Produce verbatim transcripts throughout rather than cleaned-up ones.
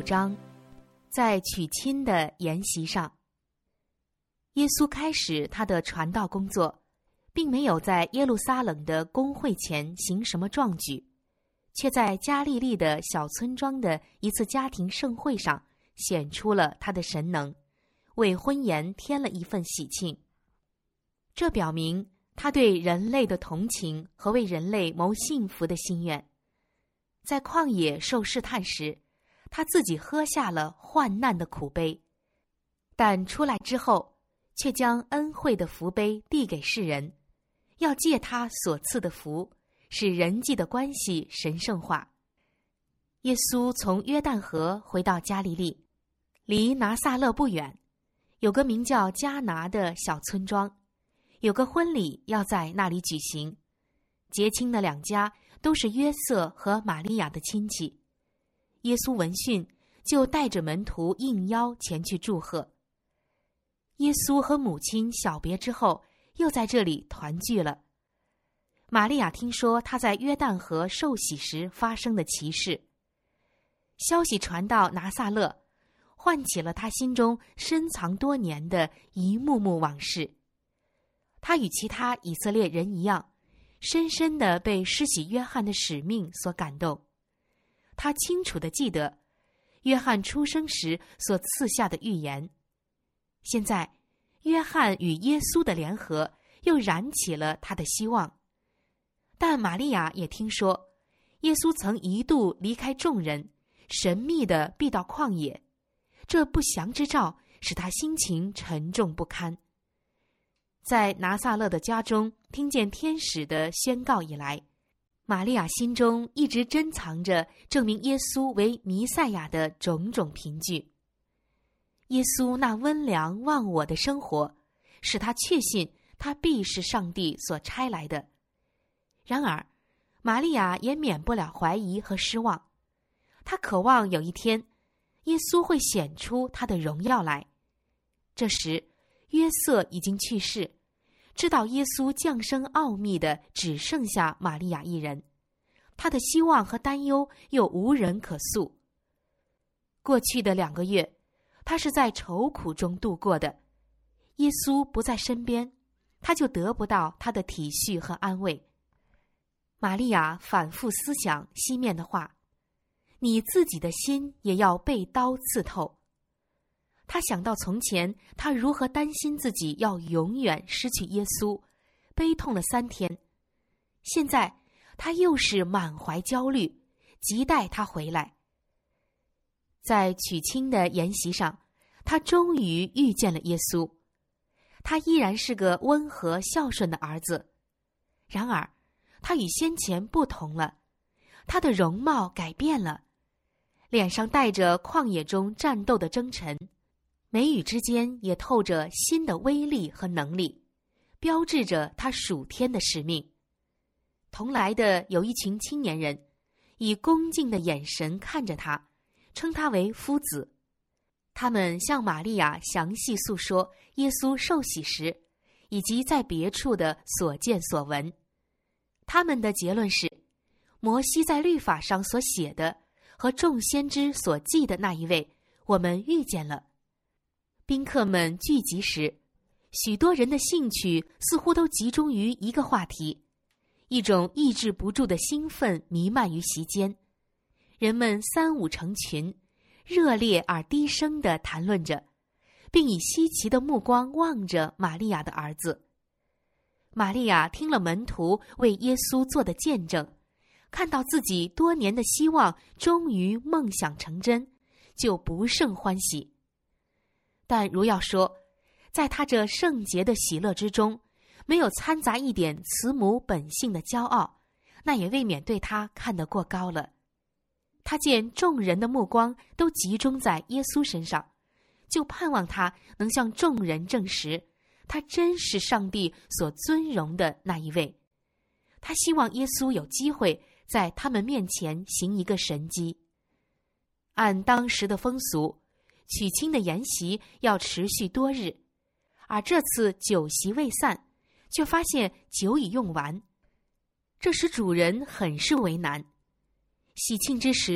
章，在娶亲的筵席上，耶稣开始他的传道工作，并没有在耶路撒冷的公会前行什么壮举，却在加利利的小村庄的一次家庭盛会上显出了他的神能，为婚宴添了一份喜庆。这表明他对人类的同情和为人类谋幸福的心愿。在旷野受试探时，他自己喝下了患难的苦杯，但出来之后，却将恩惠的福杯递给世人，要借他所赐的福，使人际的关系神圣化。耶稣从约旦河回到加利利，离拿撒勒不远，有个名叫迦拿的小村庄，有个婚礼要在那里举行。结亲的两家都是约瑟和玛利亚的亲戚。耶稣闻讯，就带着门徒应邀前去祝贺。耶稣和母亲小别之后，又在这里团聚了。玛利亚听说他在约旦河受洗时发生的奇事，消息传到拿撒勒，唤起了他心中深藏多年的一幕幕往事。他与其他以色列人一样，深深地被施洗约翰的使命所感动。他清楚地记得约翰出生时所赐下的预言。现在约翰与耶稣的联合又燃起了他的希望。但玛利亚也听说耶稣曾一度离开众人，神秘地避到旷野，这不祥之兆使他心情沉重不堪。在拿撒勒的家中听见天使的宣告以来，玛利亚心中一直珍藏着证明耶稣为弥赛亚的种种凭据。耶稣那温良忘我的生活，使他确信他必是上帝所差来的。然而，玛利亚也免不了怀疑和失望。她渴望有一天，耶稣会显出他的荣耀来。这时，约瑟已经去世，知道耶稣降生奥秘的只剩下玛利亚一人，他的希望和担忧又无人可诉。过去的两个月，他是在愁苦中度过的。耶稣不在身边，他就得不到他的体恤和安慰。玛利亚反复思想西面的话，你自己的心也要被刀刺透。他想到从前他如何担心自己要永远失去耶稣，悲痛了三天。现在他又是满怀焦虑，急待他回来。在娶亲的筵席上，他终于遇见了耶稣。他依然是个温和孝顺的儿子，然而他与先前不同了，他的容貌改变了，脸上带着旷野中战斗的征尘，眉宇之间也透着新的威力和能力，标志着他属天的使命。同来的有一群青年人，以恭敬的眼神看着他，称他为夫子。他们向玛利亚详细诉说耶稣受洗时，以及在别处的所见所闻。他们的结论是，摩西在律法上所写的和众先知所记的那一位，我们遇见了。宾客们聚集时，许多人的兴趣似乎都集中于一个话题，一种抑制不住的兴奋弥漫于席间。人们三五成群，热烈而低声地谈论着，并以稀奇的目光望着玛利亚的儿子。玛利亚听了门徒为耶稣做的见证，看到自己多年的希望终于梦想成真，就不胜欢喜。但如要说，在他这圣洁的喜乐之中，没有掺杂一点慈母本性的骄傲，那也未免对他看得过高了。他见众人的目光都集中在耶稣身上，就盼望他能向众人证实，他真是上帝所尊荣的那一位。他希望耶稣有机会在他们面前行一个神迹。按当时的风俗，娶亲的筵席要持续多日，而这次酒席未散，却发现酒已用完，这使主人很是为难。喜庆之时，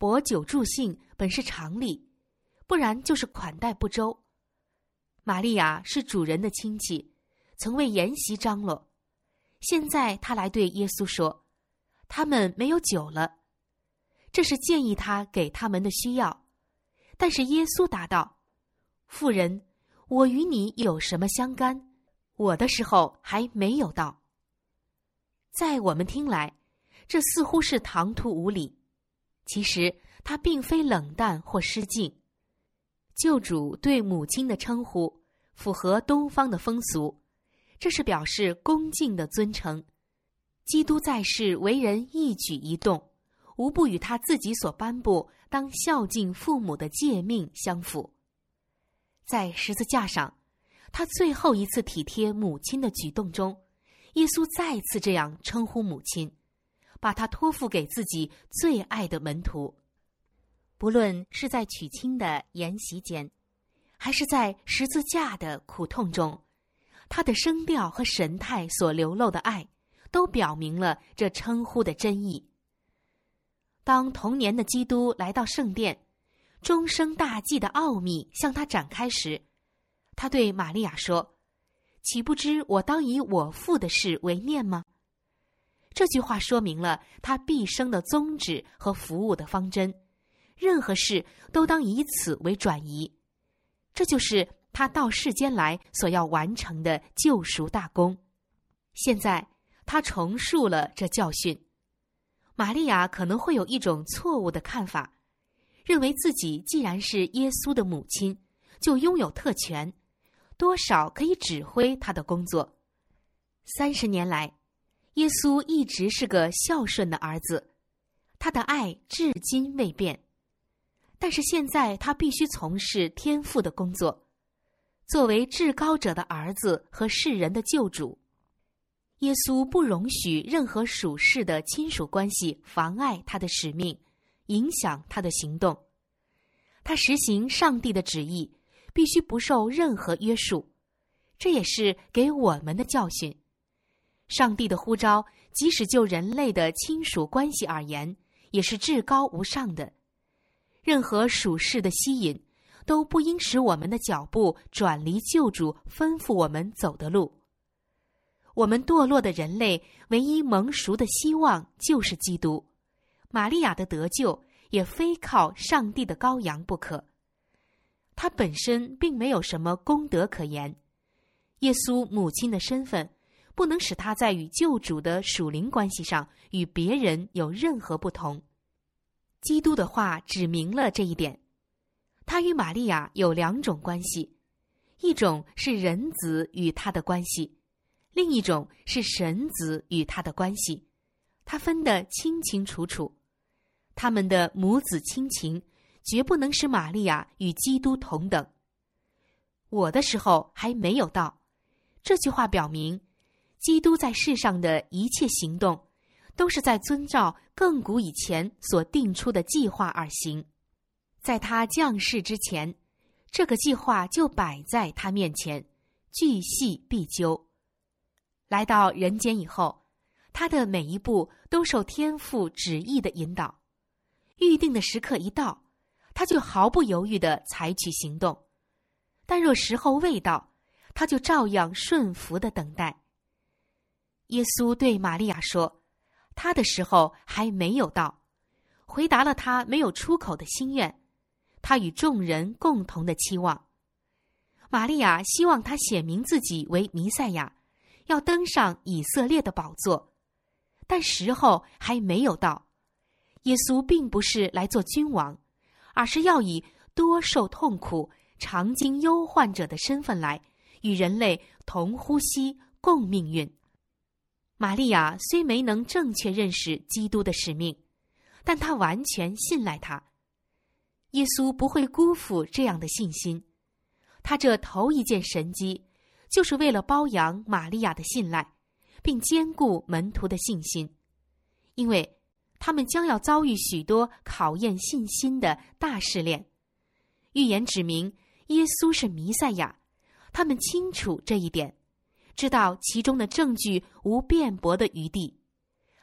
博酒助兴本是常理，不然就是款待不周。玛利亚是主人的亲戚，曾为筵席张罗，现在他来对耶稣说，他们没有酒了。这是建议他给他们的需要。但是耶稣答道，妇人，我与你有什么相干？我的时候还没有到。在我们听来，这似乎是唐突无礼，其实他并非冷淡或失敬。救主对母亲的称呼符合东方的风俗，这是表示恭敬的尊称。基督在世为人一举一动，无不与他自己所颁布当孝敬父母的诫命相符。在十字架上，他最后一次体贴母亲的举动中，耶稣再次这样称呼母亲，把她托付给自己最爱的门徒。不论是在娶亲的筵席间，还是在十字架的苦痛中，他的声调和神态所流露的爱，都表明了这称呼的真意。当童年的基督来到圣殿，终生大计的奥秘向他展开时，他对玛利亚说，岂不知我当以我父的事为念吗？这句话说明了他毕生的宗旨和服务的方针，任何事都当以此为转移。这就是他到世间来所要完成的救赎大功。现在他重述了这教训。玛利亚可能会有一种错误的看法，认为自己既然是耶稣的母亲，就拥有特权，多少可以指挥他的工作。三十年来，耶稣一直是个孝顺的儿子，他的爱至今未变。但是现在他必须从事天父的工作，作为至高者的儿子和世人的救主。耶稣不容许任何属世的亲属关系妨碍他的使命，影响他的行动。他实行上帝的旨意，必须不受任何约束，这也是给我们的教训。上帝的呼召，即使就人类的亲属关系而言，也是至高无上的。任何属世的吸引，都不应使我们的脚步转离救主吩咐我们走的路。我们堕落的人类唯一蒙赎的希望就是基督，玛利亚的得救也非靠上帝的羔羊不可。他本身并没有什么功德可言，耶稣母亲的身份不能使他在与救主的属灵关系上与别人有任何不同。基督的话指明了这一点。他与玛利亚有两种关系，一种是人子与他的关系，另一种是神子与他的关系，他分得清清楚楚。他们的母子亲情绝不能使玛利亚与基督同等。我的时候还没有到，这句话表明，基督在世上的一切行动，都是在遵照亘古以前所定出的计划而行。在他降世之前，这个计划就摆在他面前，巨细必究。来到人间以后，他的每一步都受天父旨意的引导。预定的时刻一到，他就毫不犹豫地采取行动。但若时候未到，他就照样顺服地等待。耶稣对玛利亚说，他的时候还没有到，回答了他没有出口的心愿，他与众人共同的期望。玛利亚希望他显明自己为弥赛亚，要登上以色列的宝座，但时候还没有到。耶稣并不是来做君王，而是要以多受痛苦、常经忧患者的身份来与人类同呼吸共命运。玛利亚虽没能正确认识基督的使命，但她完全信赖他。耶稣不会辜负这样的信心。他这头一件神迹，就是为了包养玛利亚的信赖，并兼顾门徒的信心，因为他们将要遭遇许多考验信心的大试炼。预言指明耶稣是弥赛亚，他们清楚这一点，知道其中的证据无辩驳的余地。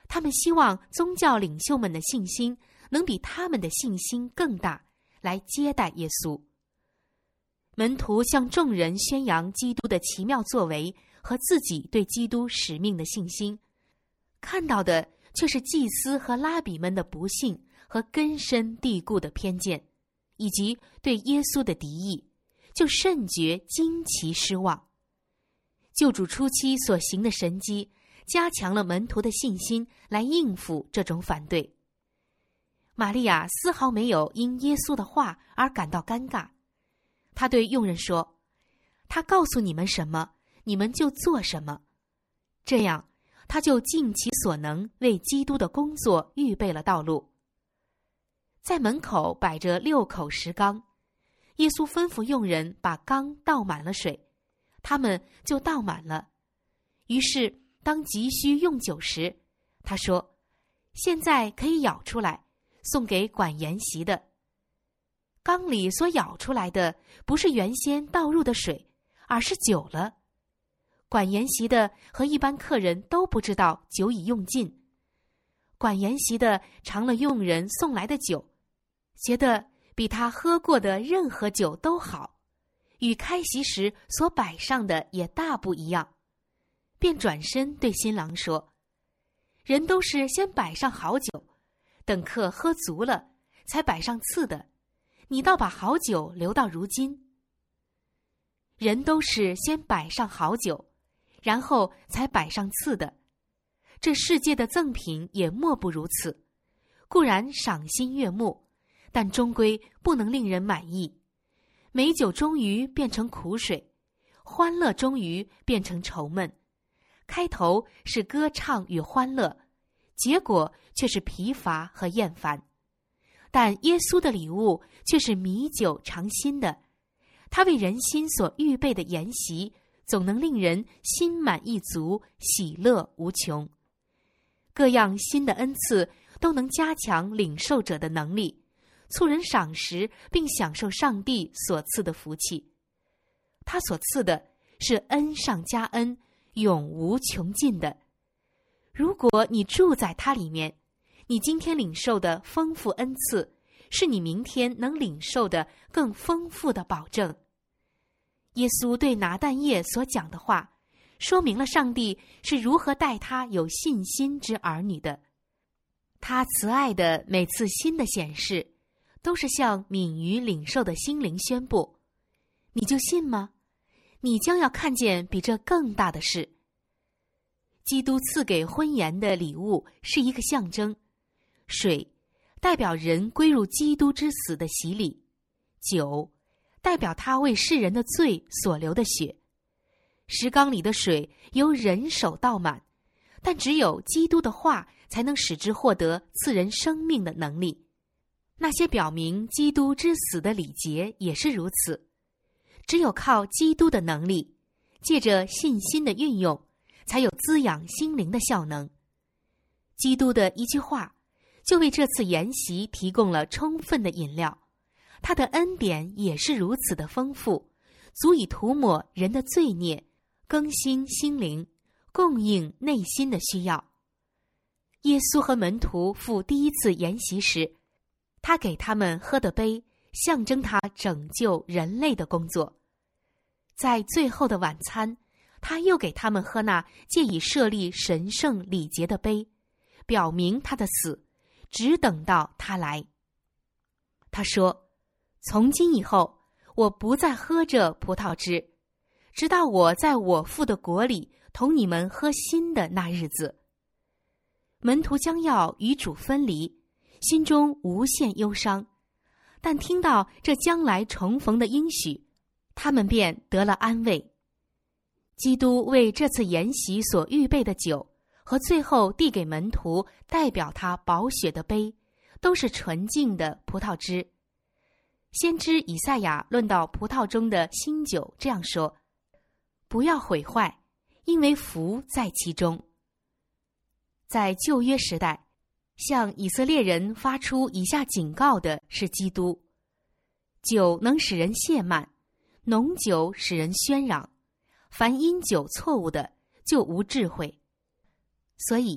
他们希望宗教领袖们的信心能比他们的信心更大，来接待耶稣。门徒向众人宣扬基督的奇妙作为和自己对基督使命的信心，看到的却是祭司和拉比们的不信和根深蒂固的偏见，以及对耶稣的敌意，就甚觉惊奇失望。救主初期所行的神迹加强了门徒的信心，来应付这种反对。玛利亚丝毫没有因耶稣的话而感到尴尬，她对佣人说：“他告诉你们什么，你们就做什么。”这样，他就尽其所能为基督的工作预备了道路。在门口摆着六口石缸，耶稣吩咐佣人把缸倒满了水，他们就倒满了。于是当急需用酒时，他说：“现在可以舀出来，送给管筵席的。”缸里所舀出来的不是原先倒入的水，而是酒了。管筵席的和一般客人都不知道酒已用尽。管筵席的尝了佣人送来的酒，觉得比他喝过的任何酒都好，与开席时所摆上的也大不一样，便转身对新郎说：“人都是先摆上好酒，等客喝足了才摆上次的，你倒把好酒留到如今。”人都是先摆上好酒，然后才摆上次的，这世界的赠品也莫不如此，固然赏心悦目，但终归不能令人满意。美酒终于变成苦水，欢乐终于变成愁闷。开头是歌唱与欢乐，结果却是疲乏和厌烦。但耶稣的礼物却是米酒尝新的，他为人心所预备的筵席，总能令人心满意足，喜乐无穷。各样新的恩赐都能加强领受者的能力，促人赏识并享受上帝所赐的福气。他所赐的是恩上加恩，永无穷尽的。如果你住在他里面，你今天领受的丰富恩赐，是你明天能领受的更丰富的保证。耶稣对拿但业所讲的话，说明了上帝是如何待他有信心之儿女的。他慈爱的每次新的显示，都是向敏于领受的心灵宣布：你就信吗？你将要看见比这更大的事。基督赐给婚宴的礼物是一个象征，水代表人归入基督之死的洗礼，酒代表他为世人的罪所流的血。石缸里的水由人手倒满，但只有基督的话才能使之获得赐人生命的能力。那些表明基督之死的礼节也是如此，只有靠基督的能力，借着信心的运用，才有滋养心灵的效能。基督的一句话就为这次筵席提供了充分的饮料，他的恩典也是如此的丰富，足以涂抹人的罪孽，更新心灵，供应内心的需要。耶稣和门徒赴第一次筵席时，他给他们喝的杯象征他拯救人类的工作。在最后的晚餐，他又给他们喝那借以设立神圣礼节的杯，表明他的死，只等到他来。他说：从今以后，我不再喝这葡萄汁，直到我在我父的国里同你们喝新的那日子。门徒将要与主分离，心中无限忧伤，但听到这将来重逢的应许，他们便得了安慰。基督为这次筵席所预备的酒和最后递给门徒代表他宝血的杯，都是纯净的葡萄汁。先知以赛亚论到葡萄中的新酒这样说：不要毁坏，因为福在其中。在旧约时代，向以色列人发出以下警告的是基督：酒能使人懈慢，浓酒使人喧嚷，凡因酒错误的，就无智慧。所以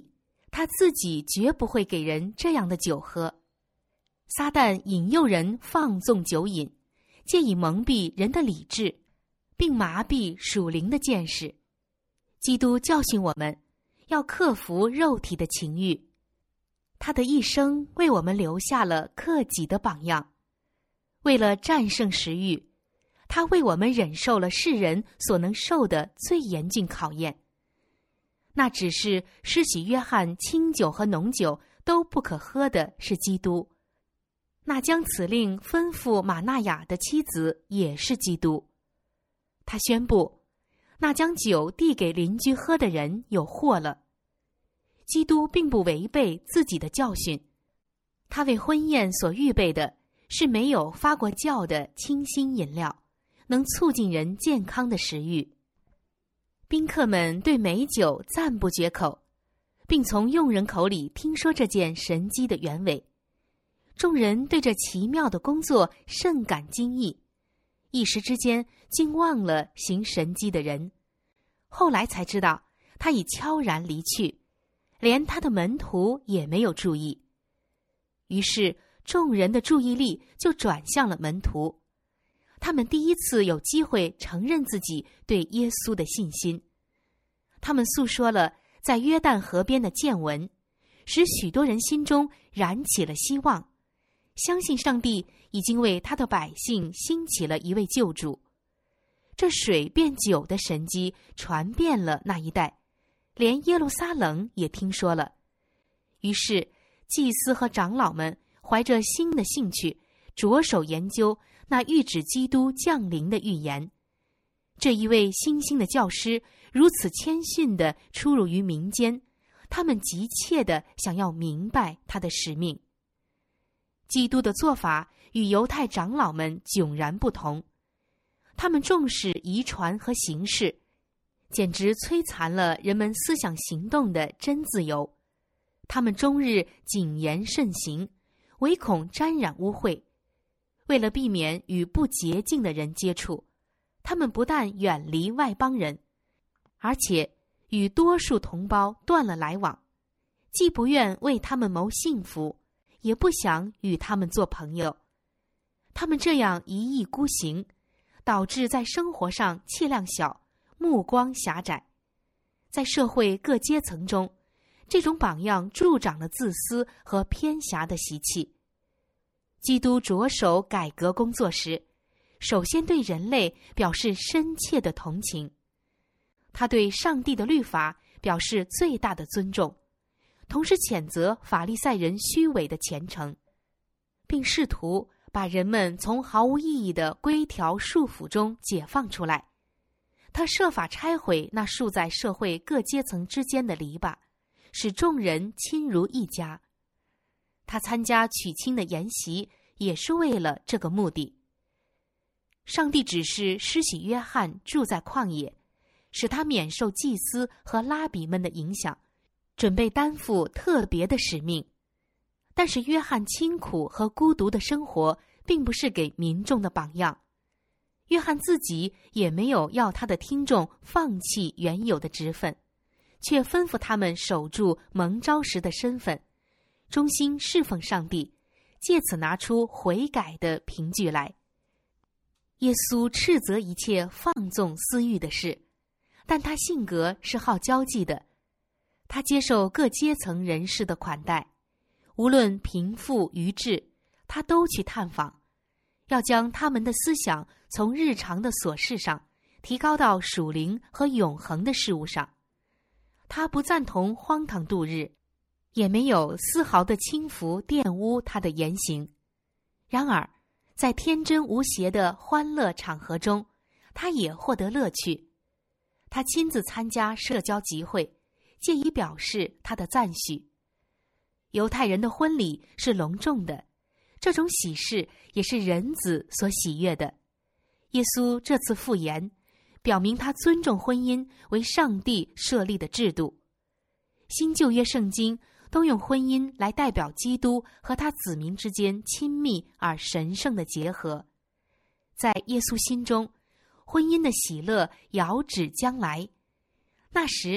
他自己绝不会给人这样的酒喝。撒旦引诱人放纵酒瘾，借以蒙蔽人的理智，并麻痹属灵的见识。基督教训我们，要克服肉体的情欲。他的一生为我们留下了克己的榜样。为了战胜食欲，他为我们忍受了世人所能受的最严峻考验。那只是施洗约翰清酒和浓酒都不可喝的是基督，那将此令吩咐马纳雅的妻子也是基督。他宣布，那将酒递给邻居喝的人有祸了。基督并不违背自己的教训，他为婚宴所预备的是没有发过酵的清新饮料，能促进人健康的食欲。宾客们对美酒赞不绝口，并从佣人口里听说这件神迹的原委。众人对这奇妙的工作甚感惊异，一时之间竟忘了行神迹的人。后来才知道，他已悄然离去，连他的门徒也没有注意。于是众人的注意力就转向了门徒，他们第一次有机会承认自己对耶稣的信心。他们诉说了在约旦河边的见闻，使许多人心中燃起了希望，相信上帝已经为他的百姓兴起了一位救主。这水变酒的神迹传遍了那一带，连耶路撒冷也听说了。于是祭司和长老们怀着新的兴趣，着手研究那预指基督降临的预言。这一位新兴的教师如此谦逊地出入于民间，他们急切地想要明白他的使命。基督的做法与犹太长老们迥然不同，他们重视遗传和形式，简直摧残了人们思想行动的真自由。他们终日谨言慎行，唯恐沾染污秽。为了避免与不洁净的人接触，他们不但远离外邦人，而且与多数同胞断了来往，既不愿为他们谋幸福，也不想与他们做朋友。他们这样一意孤行，导致在生活上气量小，目光狭窄。在社会各阶层中，这种榜样助长了自私和偏狭的习气。基督着手改革工作时，首先对人类表示深切的同情。他对上帝的律法表示最大的尊重，同时谴责法利赛人虚伪的虔诚，并试图把人们从毫无意义的规条束缚中解放出来。他设法拆毁那竖在社会各阶层之间的篱笆，使众人亲如一家。他参加娶亲的筵席，也是为了这个目的。上帝指示施洗约翰住在旷野，使他免受祭司和拉比们的影响，准备担负特别的使命。但是约翰清苦和孤独的生活并不是给民众的榜样，约翰自己也没有要他的听众放弃原有的职分，却吩咐他们守住蒙召时的身份，忠心侍奉上帝，借此拿出悔改的凭据来。耶稣斥责一切放纵私欲的事，但他性格是好交际的，他接受各阶层人士的款待，无论贫富愚智，他都去探访，要将他们的思想从日常的琐事上提高到属灵和永恒的事物上。他不赞同荒唐度日，也没有丝毫的轻浮玷污他的言行。然而在天真无邪的欢乐场合中，他也获得乐趣。他亲自参加社交集会，借以表示他的赞许。犹太人的婚礼是隆重的，这种喜事也是人子所喜悦的。耶稣这次复言，表明他尊重婚姻为上帝设立的制度。新旧约圣经都用婚姻来代表基督和他子民之间亲密而神圣的结合。在耶稣心中，婚姻的喜乐遥指将来，那时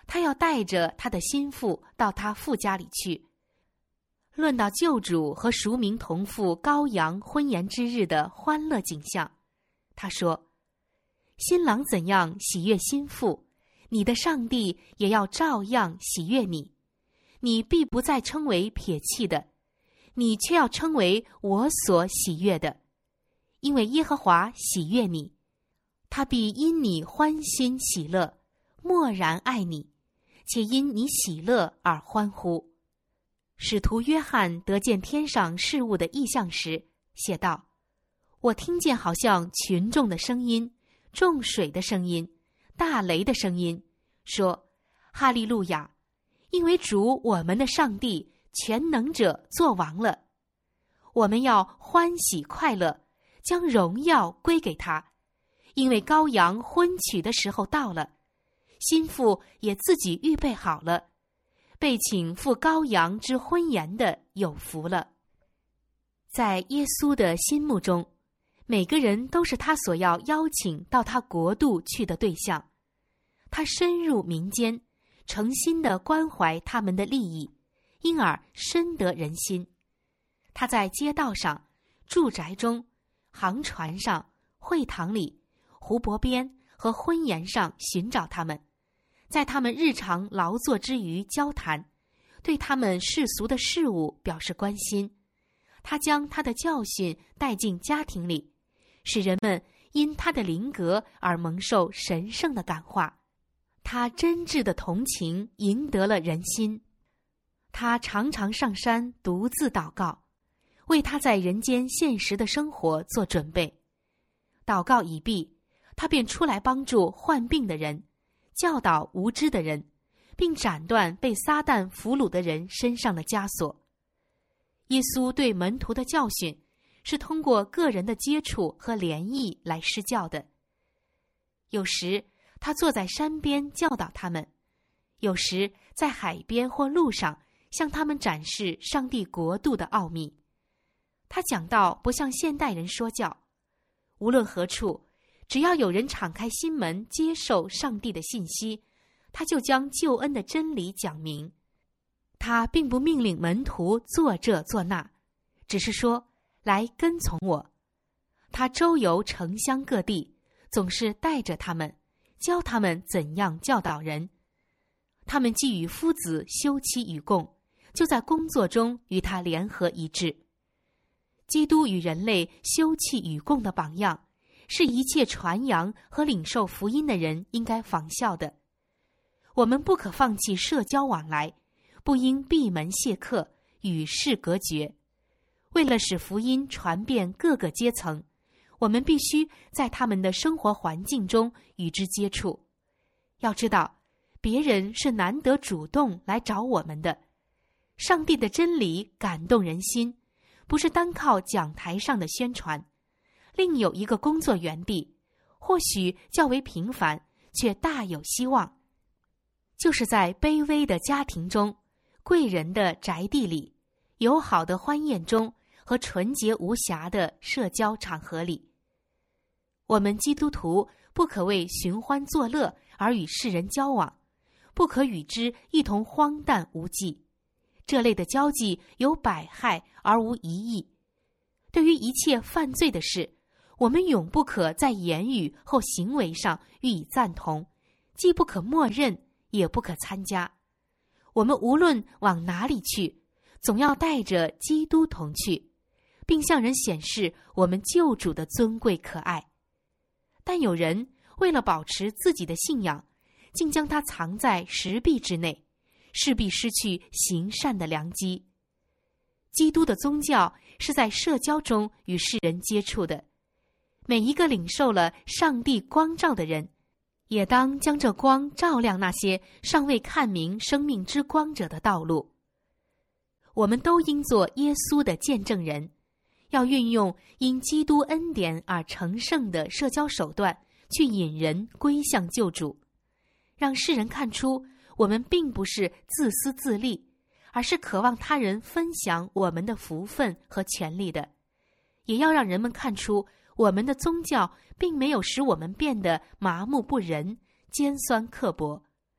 他要带着他的心腹到他父家里去。论到救主和赎民同赴羔羊婚筵之日的欢乐景象，他说：新郎怎样喜悦新妇，你的上帝也要照样喜悦你。你必不再称为撇弃的，你却要称为我所喜悦的，因为耶和华喜悦你，他必因你欢欣喜乐，默然爱你，且因你喜乐而欢呼。使徒约翰得见天上事物的异象时，写道：我听见好像群众的声音，众水的声音，大雷的声音，说：哈利路亚！因为主我们的上帝全能者作王了，我们要欢喜快乐，将荣耀归给他，因为羔羊婚娶的时候到了，新妇也自己预备好了，被请赴羔羊之婚筵的有福了。在耶稣的心目中，每个人都是他所要邀请到他国度去的对象。他深入民间，诚心地关怀他们的利益，因而深得人心。他在街道上、住宅中、航船上、会堂里、湖泊边和婚宴上寻找他们，在他们日常劳作之余交谈，对他们世俗的事物表示关心。他将他的教训带进家庭里，使人们因他的灵格而蒙受神圣的感化。他真挚的同情赢得了人心。他常常上山独自祷告，为他在人间现实的生活做准备。祷告已毕，他便出来帮助患病的人，教导无知的人，并斩断被撒旦俘虏的人身上的枷锁。耶稣对门徒的教训是通过个人的接触和联谊来施教的。有时他坐在山边教导他们，有时在海边或路上向他们展示上帝国度的奥秘。他讲道不像现代人说教，无论何处，只要有人敞开心门接受上帝的信息，他就将救恩的真理讲明。他并不命令门徒做这做那，只是说来跟从我。他周游城乡各地，总是带着他们，教他们怎样教导人。他们既与夫子休戚与共，就在工作中与他联合一致。基督与人类休戚与共的榜样，是一切传扬和领受福音的人应该仿效的。我们不可放弃社交往来，不应闭门谢客，与世隔绝。为了使福音传遍各个阶层，我们必须在他们的生活环境中与之接触。要知道，别人是难得主动来找我们的。上帝的真理感动人心，不是单靠讲台上的宣传。另有一个工作园地，或许较为平凡，却大有希望，就是在卑微的家庭中，贵人的宅地里，友好的欢宴中和纯洁无瑕的社交场合里。我们基督徒不可为寻欢作乐而与世人交往，不可与之一同荒诞无稽。这类的交际有百害而无一益。对于一切犯罪的事，我们永不可在言语或行为上予以赞同，既不可默认，也不可参加。我们无论往哪里去，总要带着基督同去，并向人显示我们救主的尊贵可爱。但有人为了保持自己的信仰，竟将它藏在石壁之内，势必失去行善的良机。基督的宗教是在社交中与世人接触的，每一个领受了上帝光照的人，也当将这光照亮那些尚未看明生命之光者的道路。我们都应做耶稣的见证人，要运用因基督恩典而成圣的社交手段，去引人归向救主，让世人看出我们并不是自私自利，而是渴望他人分享我们的福分和权利的。也要让人们看出我们的宗教并没有使我们变得麻木不仁、尖酸刻薄，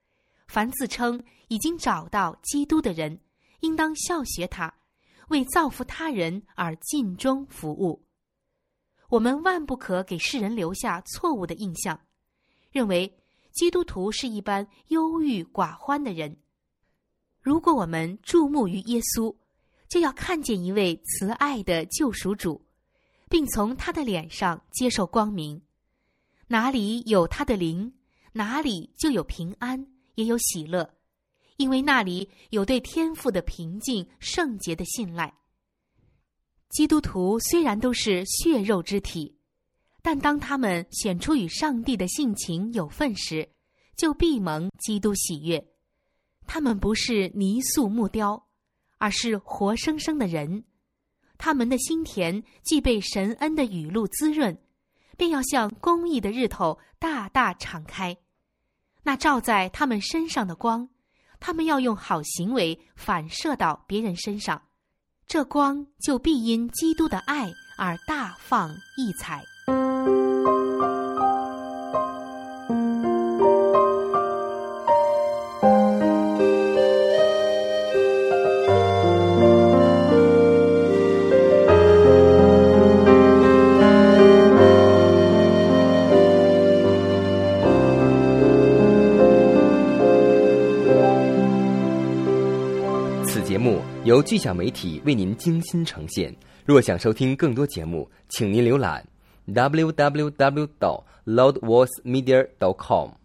凡自称已经找到基督的人，应当效学他，为造福他人而尽忠服务。我们万不可给世人留下错误的印象，认为基督徒是一般忧郁寡欢的人。如果我们注目于耶稣，就要看见一位慈爱的救赎主，并从他的脸上接受光明。哪里有他的灵，哪里就有平安，也有喜乐，因为那里有对天父的平静圣洁的信赖。基督徒虽然都是血肉之体，但当他们显出与上帝的性情有份时，就必蒙基督喜悦。他们不是泥塑木雕，而是活生生的人。他们的心田既被神恩的雨露滋润，便要像公义的日头大大敞开。那照在他们身上的光，他们要用好行为反射到别人身上，这光就必因基督的爱而大放异彩。 节目由巨响媒体为您精心呈现。若想收听更多节目，请您浏览 double u double u double u 点 loudvoicemedia 点 com。